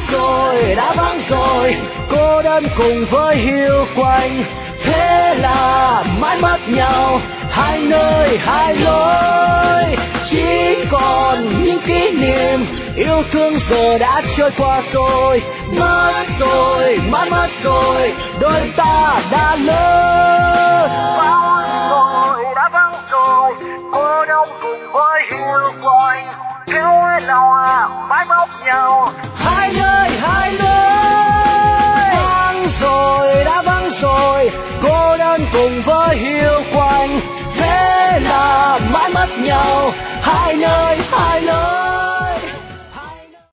rồi, đã vắng rồi, cô đơn cùng với hiu quạnh. Thế là mãi mất nhau, hai nơi hai lối. Chỉ còn những kỷ niệm yêu thương giờ đã trôi qua rồi. Mất rồi, mãi mất rồi, đôi ta đã lỡ. Vắng rồi, đã vắng rồi, cô đơn cùng với hiu quạnh. Thế là mãi mất nhau, hai nơi hai lối. Vắng rồi, đã vắng rồi, cô đơn cùng với hiu quạnh. Thế là mãi mất nhau,